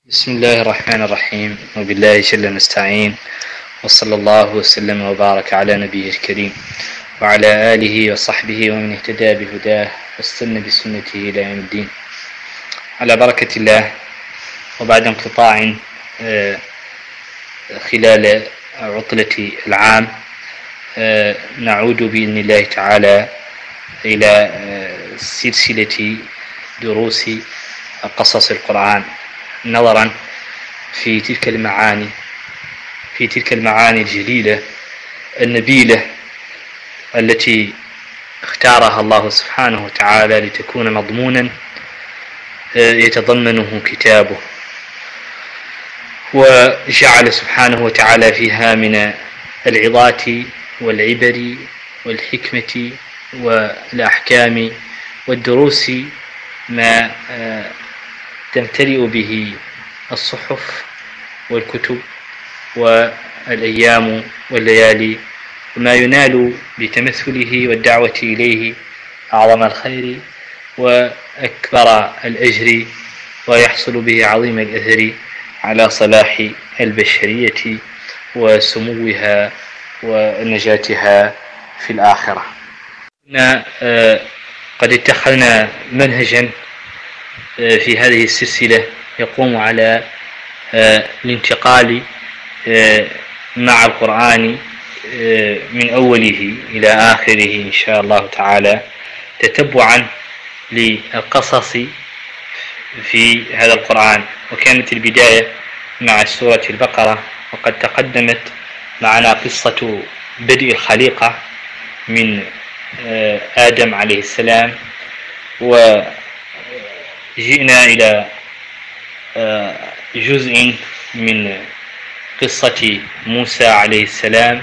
بسم الله الرحمن الرحيم وبالله جل نستعين وصلى الله وسلم وبارك على نبيه الكريم وعلى آله وصحبه ومن اهتدى بهداه واستنى بسنته إلى يوم الدين. على بركة الله، وبعد انقطاع خلال عطلة العام نعود بإذن الله تعالى إلى سلسلة دروس قصص القرآن، نظرا في تلك المعاني الجليلة النبيلة التي اختارها الله سبحانه وتعالى لتكون مضمونا يتضمنه كتابه، وجعل سبحانه وتعالى فيها من العظات والعبر والحكمة والأحكام والدروس ما تمتلئ به الصحف والكتب والأيام والليالي، وما ينال بتمثله والدعوة إليه أعظم الخير وأكبر الأجر، ويحصل به عظيم الأثر على صلاح البشرية وسموها ونجاتها في الآخرة. قد اتخذنا منهجا في هذه السلسلة يقوم على الانتقال مع القرآن من أوله إلى آخره إن شاء الله تعالى، تتبعا للقصص في هذا القرآن. وكانت البداية مع سورة البقرة، وقد تقدمت معنا قصة بدء الخليقة من آدم عليه السلام، وجئنا إلى جزء من قصة موسى عليه السلام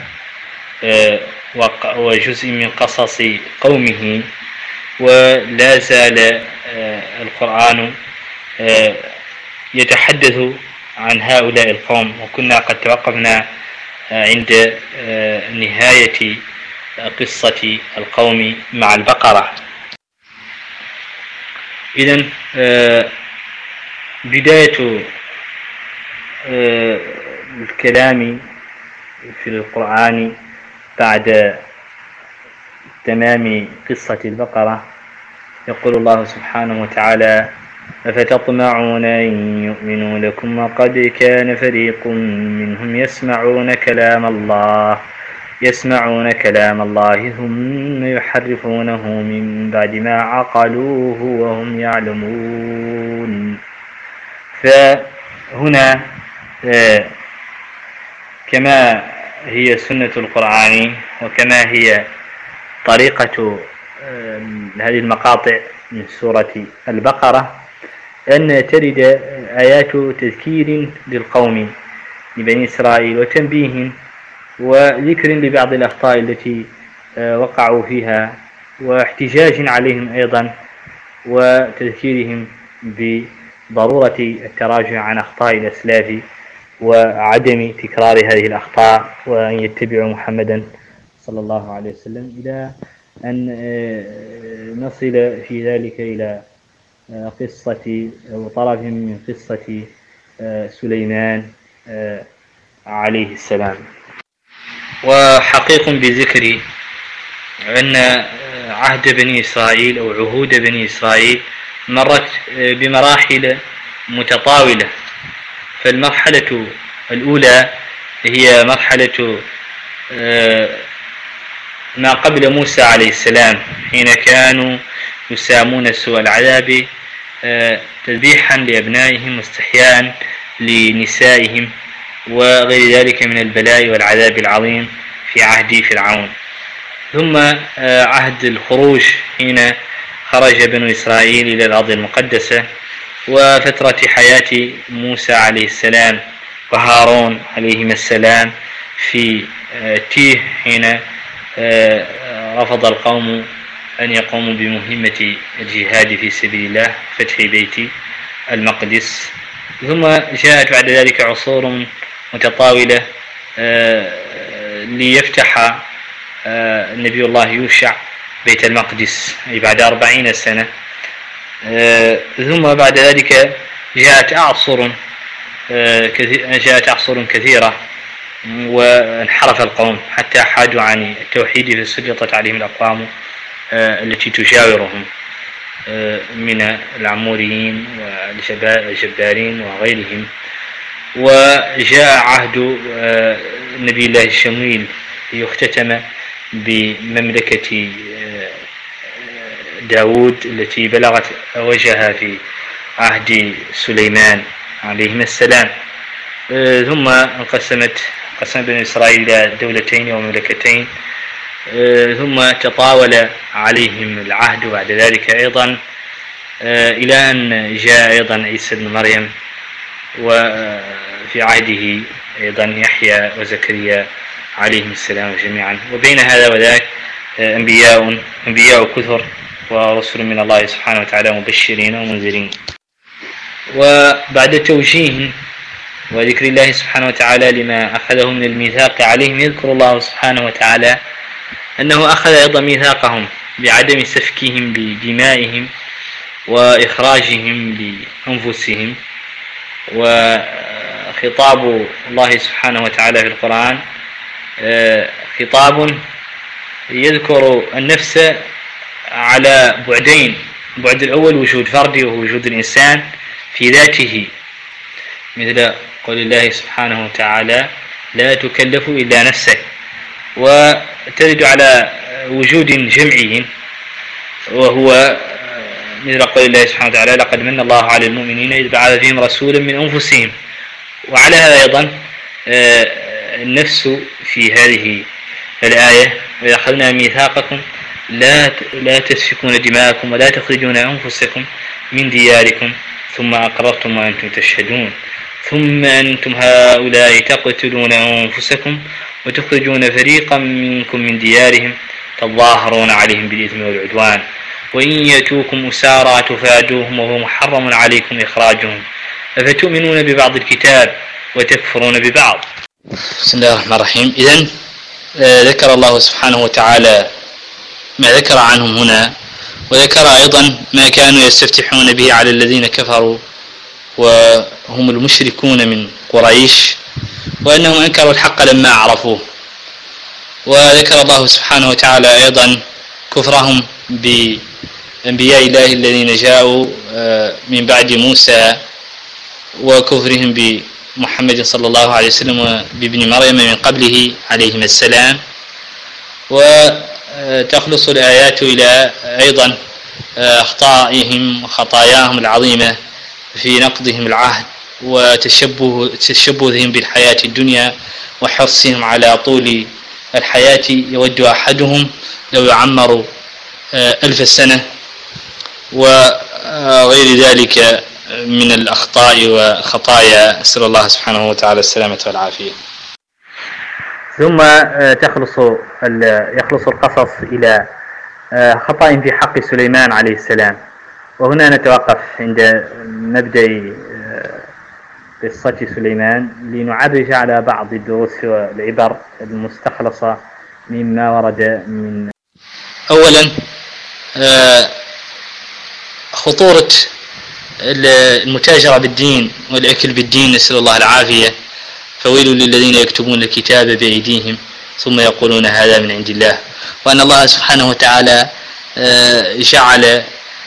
وجزء من قصص قومه، ولا زال القرآن يتحدث عن هؤلاء القوم، وكنا قد توقفنا عند نهاية قصة القوم مع البقرة. إذن بداية الكلام في القرآن بعد تمام قصة البقرة، يقول الله سبحانه وتعالى: أفتطمعون أن يؤمنوا لكم وقد كان فريق منهم يسمعون كلام الله ثم يحرفونه من بعد ما عقلوه وهم يعلمون. فهنا كما هي سنة القرآن وكما هي طريقة هذه المقاطع من سورة البقرة، أن ترد آيات تذكير للقوم لبني إسرائيل وتنبيه وذكر لبعض الأخطاء التي وقعوا فيها، واحتجاج عليهم أيضا، وتذكيرهم بضرورة التراجع عن أخطاء الأسلاف وعدم تكرار هذه الأخطاء، وأن يتبعوا محمدا صلى الله عليه وسلم، إلى أن نصل في ذلك إلى قصة أو طرف من قصة سليمان عليه السلام. وحقيق بذكر أن عهد بني إسرائيل أو عهود بني إسرائيل مرت بمراحل متطاولة. فالمرحلة الأولى هي مرحلة ما قبل موسى عليه السلام، حين كانوا يسامون سوء العذاب تذبيحا لأبنائهم واستحياء لنسائهم وغير ذلك من البلاء والعذاب العظيم في عهد فرعون. ثم عهد الخروج، حين خرج بنو إسرائيل إلى الأرض المقدسة، وفترة حياة موسى عليه السلام وهارون عليهما السلام في تيه، حين رفض القوم أن يقوموا بمهمة الجهاد في سبيل الله، فتح بيت المقدس. ثم جاءت بعد ذلك عصور متطاولة ليفتح نبي الله يوشع بيت المقدس، أي بعد 40 سنة. ثم بعد ذلك جاءت أعصر جاءت أعصر كثيرة وانحرف القوم حتى حاجوا عن التوحيد فسلطت عليهم الأقوام التي تجاورهم من العموريين والجبارين وغيرهم. وجاء عهد نبي الله الشمويل ليختتم بمملكة داود التي بلغت أوجها في عهد سليمان عليهما السلام. ثم قسم بني إسرائيل إلى دولتين ومملكتين، ثم تطاول عليهم العهد بعد ذلك أيضا إلى أن جاء أيضا عيسى بن مريم، وفي عهده أيضا يحيى وزكريا عليهم السلام جميعا. وبين هذا وذاك أنبياء كثر ورسل من الله سبحانه وتعالى مبشرين ومنذرين. وبعد توجيه وذكر الله سبحانه وتعالى لما أخذه من الميثاق عليهم، يذكر الله سبحانه وتعالى أنه أخذ أيضا ميثاقهم بعدم سفكهم بدمائهم وإخراجهم لأنفسهم. وخطاب الله سبحانه وتعالى في القرآن خطاب يذكر النفس على بعدين: البعد الأول وجود فردي وهو وجود الإنسان في ذاته، مثل قول الله سبحانه وتعالى: لا تكلف إلا نفسك. وترد على وجود جمعي وهو مثل قول الله سبحانه وتعالى: لقد من الله على المؤمنين إذ بعث فيهم رسولا من أنفسهم. وعلى هذا أيضا النفس في هذه الآية: وإذا أخذنا ميثاقكم لا تسفكون دماءكم ولا تخرجون أنفسكم من دياركم ثم أقررتم وأنتم تشهدون ثم أنتم هؤلاء تقتلون أنفسكم وتخرجون فريقا منكم من ديارهم تظاهرون عليهم بالإثم والعدوان وإن يأتوكم أسارى تفادوهم وهو محرم عليكم إخراجهم أفتؤمنون ببعض الكتاب وتكفرون ببعض. بسم الله الرحمن الرحيم. إذن ذكر الله سبحانه وتعالى ما ذكر عنهم هنا، وذكر أيضا ما كانوا يستفتحون به على الذين كفروا وهم المشركون من قريش، وأنهم أنكروا الحق لما عرفوه. وذكر الله سبحانه وتعالى أيضا كفرهم بأنبياء الله الذين جاءوا من بعد موسى وكفرهم بمحمد صلى الله عليه وسلم وبابن مريم من قبله عليهم السلام. وتخلص الآيات إلى أيضا أخطائهم وخطاياهم العظيمة في نقضهم العهد وتشبثهم بالحياة الدنيا وحرصهم على طول الحياة. يود أحدهم لو يعمر 1000 سنة وغير ذلك من الأخطاء وخطايا. أسأل الله سبحانه وتعالى السلامة والعافية. ثم يخلص القصص إلى خطأ في حق سليمان عليه السلام. وهنا نتوقف عند مبدأ قصة سليمان لنعرج على بعض الدروس والعبر المستخلصة مما ورد من أولا خطورة المتاجرة بالدين والأكل بالدين، نسأل الله العافية. فويل للذين يكتبون الكتاب بأيديهم ثم يقولون هذا من عند الله. وأن الله سبحانه وتعالى جعل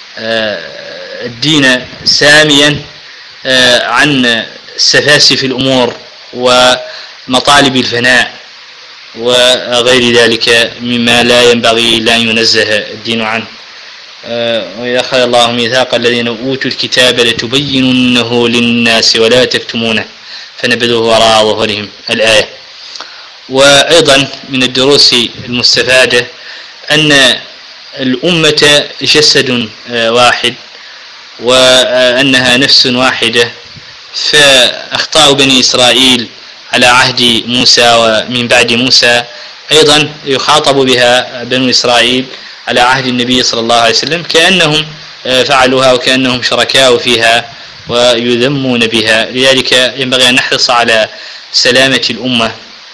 الدين ساميا عن سفاسف الأمور ومطالب الفناء وغير ذلك مما لا ينبغي إلا أن ينزه الدين عنه. وإذا أخذ الله ميثاق الذين أوتوا الكتاب لتبيننه للناس ولا تكتمونه فنبذوه وراء ظهورهم الآية. وأيضا من الدروس المستفادة أن الأمة جسد واحد وأنها نفس واحدة، فأخطاء بني إسرائيل على عهد موسى ومن بعد موسى أيضا يخاطب بها بنو إسرائيل على عهد النبي صلى الله عليه وسلم، كأنهم فعلوها وكأنهم شركاء فيها ويذمون بها. لذلك ينبغي أن نحرص على سلامة الأمة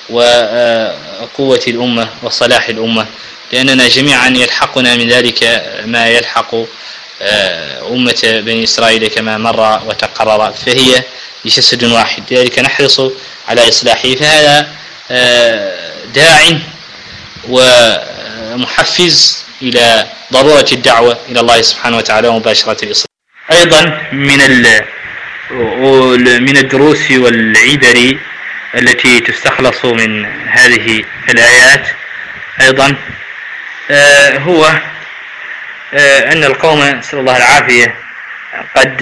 وقوة الأمة وصلاح الأمة، لأننا جميعا يلحقنا من ذلك ما يلحق أمة بني إسرائيل كما مر وتقرر. فهي جسد واحد، لذلك نحرص على إصلاحه. فهذا داع ومحفز إلى ضرورة الدعوة إلى الله سبحانه وتعالى ومباشرة الإصلاح. أيضا من الدروس والعبر التي تستخلص من هذه الآيات أيضا هو أن القوم نسأل الله العافية قد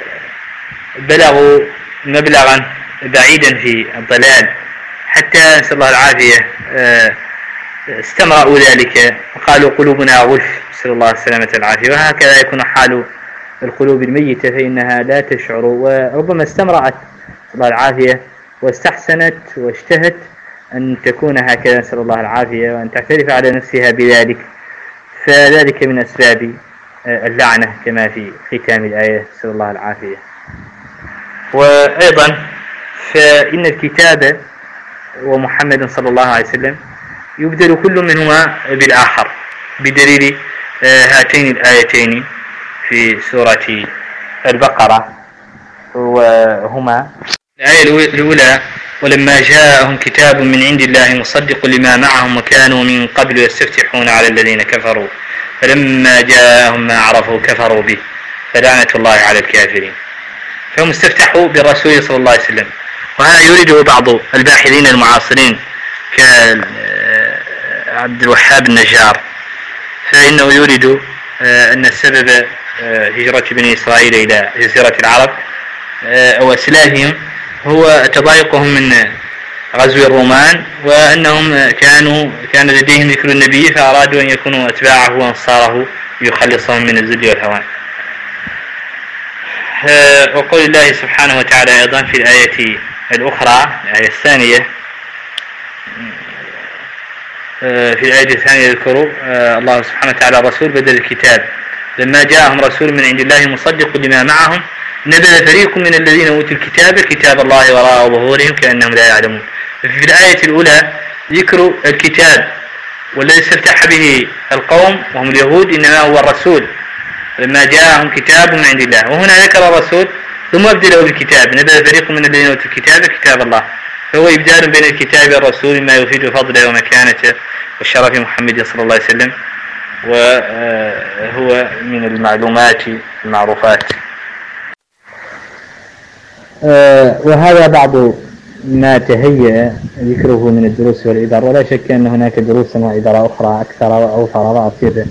بلغوا مبلغا بعيدا في الضلال، حتى نسأل الله العافية استمرأوا ذلك وقالوا قلوبنا غلف، نسأل الله السلامة والعافية. وهكذا يكون حال القلوب الميتة، فإنها لا تشعر، وربما استمرأت نسأل الله العافية واستحسنت واشتهت أن تكون هكذا نسأل الله العافية، وأن تعترف على نفسها بذلك، فذلك من أسباب اللعنة كما في ختام الآية نسأل الله العافية. وأيضا فإن الكتاب ومحمد صلى الله عليه وسلم يبدل كل منهما بالآخر، بدليل هاتين الآيتين في سورة البقرة، وهما الآية الأولى: ولما جاءهم كتاب من عند الله مصدق لما معهم وكانوا من قبل يستفتحون على الذين كفروا فلما جاءهم ما عرفوا كفروا به فلعنة الله على الكافرين. فهم استفتحوا بالرسول صلى الله عليه وسلم، وهذا يريده بعض الباحثين المعاصرين كعبد الوهاب النجار، فإنه يريد أن السبب هجرة بني إسرائيل إلى جزيرة العرب أو إسلافهم هو تضايقهم من غزو الرومان، وأنهم كان لديهم ذكر النبي فأرادوا أن يكونوا أتباعه وأنصاره ليخلصهم من الذل والهوان. وقول الله سبحانه وتعالى أيضا في الآية الأخرى، الآية الثانية، في الآية الثانية يذكر الله سبحانه وتعالى الرسول بدل الكتاب: لما جاءهم رسول من عند الله مصدق لما معهم نبذ فريق من الذين أوتوا الكتاب كتاب الله وراء ظهورهم كأنهم لا يعلمون. في الآية الأولى ذكر الكتاب والذي استفتح به القوم وهم اليهود إنما هو الرسول، لما جاءهم كتاب من عند الله، وهنا ذكر الرسول ثم أبدله بالكتاب: نبذ فريق من الذين أوتوا الكتاب كتاب الله. فهو إبدال بين الكتاب والرسول ما يفيد فضله ومكانته والشرف محمد صلى الله عليه وسلم، وهو من المعلومات المعروفات. وهذا بعض ما تهيأ ذكره من الدروس والعبر، ولا شك أن هناك دروس وعبر أخرى أكثر وأوفر وأفيد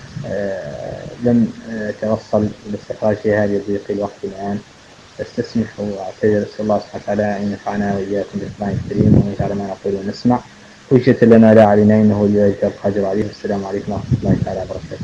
لم توصل لاستخراجها لضيق الوقت الآن، استسمح وأعتذر. أسأل الله سبحانه وتعالى أن ينفعنا وإياكم بالقرآن الكريم وأن يجعل ما نقول ونسمع حجة لنا لا علينا، إنه ولي ذلك القادر عليه. والسلام عليكم ورحمة الله تعالى وبركاته.